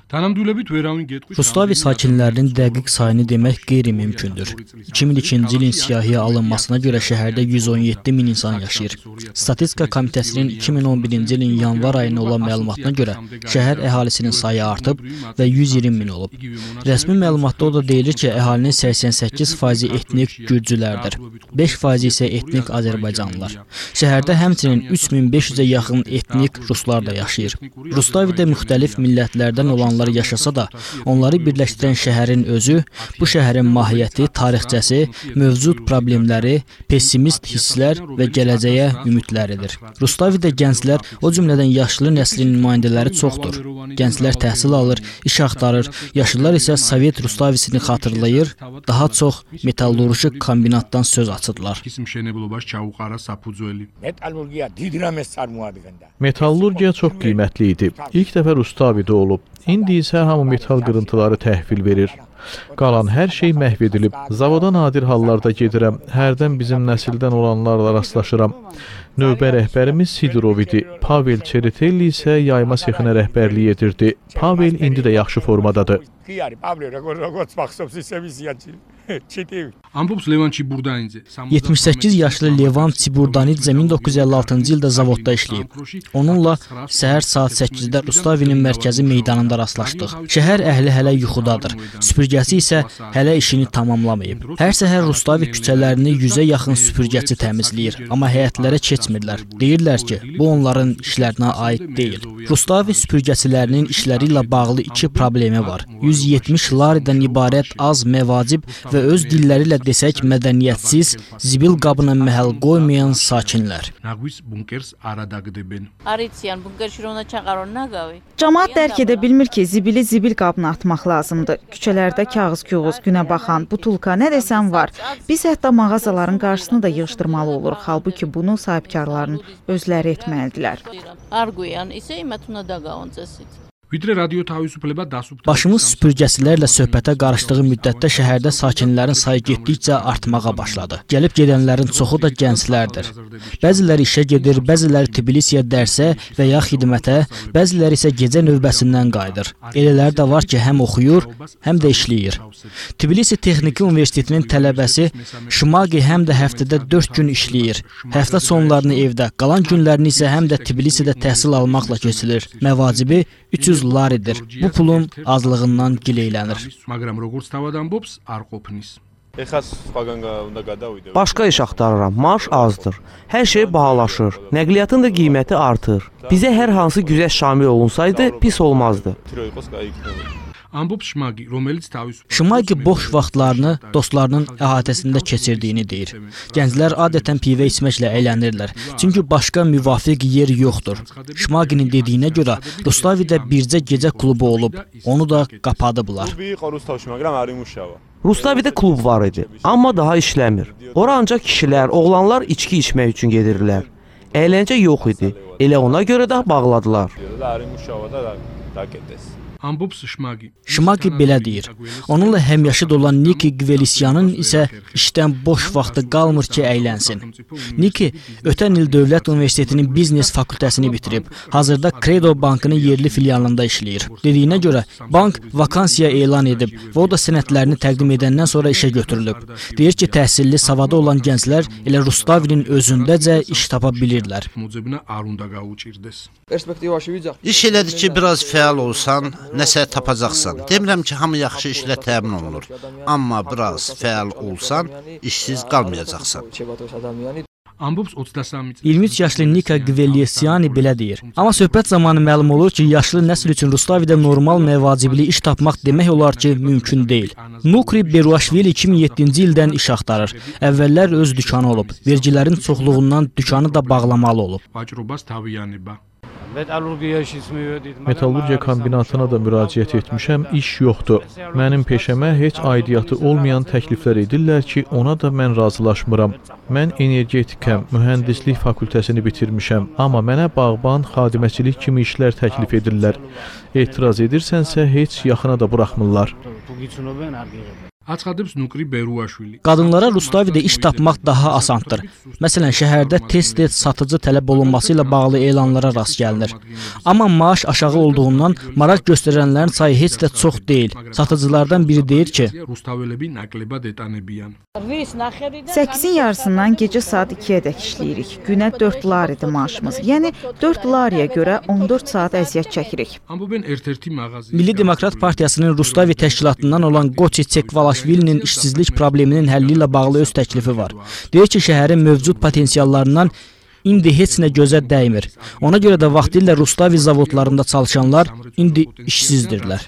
Rustavi sakinlərinin dəqiq sayını demək qeyri-mümkündür. 2002-ci ilin siyahıya alınmasına görə şəhərdə 117 min insan yaşayır. Statistika Komitəsinin 2011-ci ilin yanvar ayına olan məlumatına görə şəhər əhalisinin sayı artıb və 120 min olub. Rəsmi məlumatda o da deyilir ki, əhalinin 88% etnik gürcülərdir, 5% isə etnik Azərbaycanlılar. Şəhərdə həmçinin 3500-ə yaxın etnik ruslar da yaşayır. Rustavidə müxtəlif millətlərdən olanlar yaşasa da, onları birləşdirən şəhərin özü, bu şəhərin mahiyyəti, tarixçəsi, mövcud problemləri, pessimist hisslər və gələcəyə ümidləridir. Rustavidə gənclər, o cümlədən yaşlı nəslin nümayəndələri çoxdur. Gənclər təhsil alır, iş axtarır, yaşlılar isə Sovet Rustavisini xatırlayır, daha çox metallurji kombinatdan söz açırlar. Metallurgiya çox qiymətli idi. İlk dəfə Rustavidə olub. İndi isə hamı metal qırıntıları təhvil verir. Qalan hər şey məhv edilib. Zavoda nadir hallarda gedirəm. Hərdən bizim nəsildən olanlarla rastlaşıram. Növbə rəhbərimiz Sidorov idi. Pavel Çeritelli isə yayma sexinə rəhbərlik edirdi. Pavel indi də yaxşı formadadır. 78 yaşlı Levan Çiburdanidze 1956-cı ildə zavodda işləyib. Onunla səhər saat 8-də Rustavinin mərkəzi meydanında rastlaşdıq. Şəhər əhli hələ yuxudadır. Süpürgəsi isə hələ işini tamamlamayıb. Hər səhər Rustavi küçələrini 100-ə yaxın süpürgəçi təmizləyir, amma həyətlərə keçmirlər. Deyirlər ki, bu onların işlərinə aid deyil. Rustavi süpürgəçilərinin işləri ilə bağlı iki problemi var. 170 laridən ibarət az məvacib və öz dilləri ilə desək mədəniyyətsiz, zibil qabına məhəl qoymayan sakinlər. Cəmaət dərk edə bilmir ki, zibili zibil qabına atmaq lazımdır. Küçələrdə kağız-küğüz, günə baxan, butulka, nə desən var. Biz hətta mağazaların qarşısını da yığışdırmalı oluruq. Halbuki bunu sahibkarların özləri etməlidirlər. Başımız süpürgəçilərlə söhbətə qarışdığı müddətdə şəhərdə sakinlərin sayı getdikcə artmağa başladı. Gəlib gedənlərin çoxu da gənclərdir. Bəziləri işə gedir, bəziləri Tbilisiyə dərsə və ya xidmətə, bəziləri isə gecə növbəsindən qayıdır. Elələri də var ki, həm oxuyur, həm də işləyir. Tbilisi Texniki Universitetinin tələbəsi Şimagi həm də həftədə 4 gün işləyir. Həftə sonlarını evdə, qalan günlərini isə həm də Tbilisidə təhsil almaqla keçirir. Məvacibi 300 laridir. Bu pulun azlığından gileylənir. Başqa iş axtarıram, maaş azdır. Hər şey bahalaşır, nəqliyyatın da qiyməti artır. Bizə hər hansı güzəşt şamil olunsaydı, pis olmazdı. Şimagi boş vaxtlarını dostlarının əhatəsində keçirdiyini deyir. Gənclər adətən pivə içməklə əylənirlər, çünki başqa müvafiq yer yoxdur. Şimaginin dediyinə görə Rustavidə bircə gecə klubu olub, onu da qapadıblar. Rustavidə klub var idi, amma daha işləmir. Ora ancaq kişilər, oğlanlar içki içmək üçün gedirlər. Əyləncə yox idi, elə ona görə də bağladılar. Şimagi belə deyir. Onunla həmyaşıd olan Niki Gvelisyanın isə işdən boş vaxtı qalmır ki, əylənsin. Niki ötən il Dövlət Universitetinin biznes fakültəsini bitirib. Hazırda Credo Bankının yerli filialında işləyir. Dediyinə görə bank vakansiya elan edib və o da sənədlərini təqdim edəndən sonra işə götürülüb. Deyir ki, təhsilli, savada olan gənclər elə Rustavinin özündəcə iş tapa bilirlər. İş elədir ki, biraz fəal olsan, nəsə tapacaqsan. Demirəm ki, hamı yaxşı işlə təmin olunur. Amma biraz fəal olsan, işsiz qalmayacaqsan. 23 yaşlı Nika Gvelisyani belə deyir. Amma söhbət zamanı məlum olur ki, yaşlı nəsil üçün Rustavidə normal məvacibli iş tapmaq demək olar ki, mümkün deyil. Nukri Beruashvili 2007-ci ildən iş axtarır. Əvvəllər öz dükanı olub. Vergilərin çoxluğundan dükanı da bağlamalı olub. Metallurgiya kombinatına da müraciət etmişəm, iş yoxdur. Mənim peşəmə heç aidiyyatı olmayan təkliflər edirlər ki, ona da mən razılaşmıram. Mən energetikəm, mühəndislik fakültəsini bitirmişəm, amma mənə bağban, xadiməçilik kimi işlər təklif edirlər. Etiraz edirsənsə, heç yaxına da buraxmırlar. Qadınlara Rustavidə iş tapmaq daha asandır. Məsələn, şəhərdə tez-tez satıcı tələb olunması ilə bağlı elanlara rast gəlinir. Amma maaş aşağı olduğundan maraq göstərənlərin sayı heç də çox deyil. Satıcılardan biri deyir ki, 8-in yarısından gecə saat 2-ədək işləyirik. Günə 4 laridir maaşımız. Yəni 4 lariyə görə 14 saat əziyyət çəkirik. Milli Demokrat Partiyasının Rustavi təşkilatından olan Qoçi Çekvalaşvilinin işsizlik probleminin həlli ilə bağlı öz təklifi var. Deyir ki, şəhərin mövcud potensiallarından indi heç nə gözə dəymir. Ona görə də vaxtilə Rustavi zavodlarında çalışanlar indi işsizdirlər.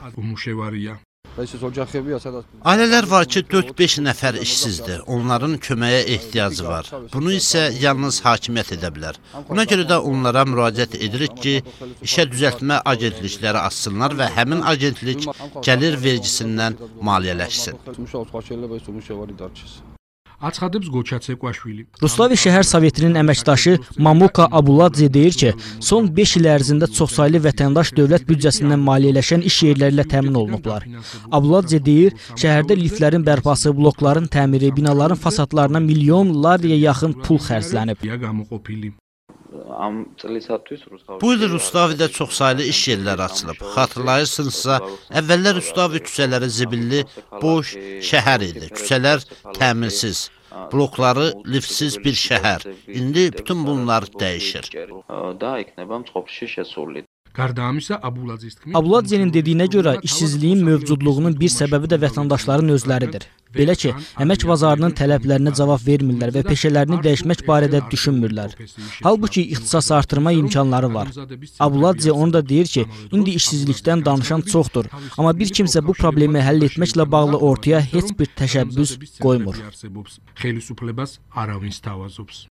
Ailələr var ki, 4-5 nəfər işsizdir. Onların köməyə ehtiyacı var. Bunu isə yalnız hakimiyyət edə bilər. Buna görə də onlara müraciət edirik ki, işə düzəltmə agentlikləri açsınlar və həmin agentlik gəlir vergisindən maliyyələşsin. Rustavi şəhər sovetinin əməkdaşı Mamuka Abuladze deyir ki, son 5 il ərzində çoxsaylı vətəndaş dövlət büdcəsindən maliyyələşən iş yerləri ilə təmin olunublar. Abuladze deyir, şəhərdə liftlərin bərpası, blokların təmiri, binaların fasadlarına milyon lariyə yaxın pul xərclənib. Bu il Rustavidə çoxsaylı iş yerləri açılıb. Xatırlayırsınızsa, əvvəllər Rustavi küçələri zibilli, boş şəhər idi. Küçələr təmirsiz, blokları liftsiz bir şəhər. İndi bütün bunlar dəyişir. Abuladzenin dediyinə görə işsizliyin mövcudluğunun bir səbəbi də vətəndaşların özləridir. Belə ki, əmək bazarının tələblərinə cavab vermirlər və peşələrini dəyişmək barədə düşünmürlər. Halbuki ixtisas artırma imkanları var. Abuladze onu da deyir ki, indi işsizlikdən danışan çoxdur, amma bir kimsə bu problemi həll etməklə bağlı ortaya heç bir təşəbbüs qoymur.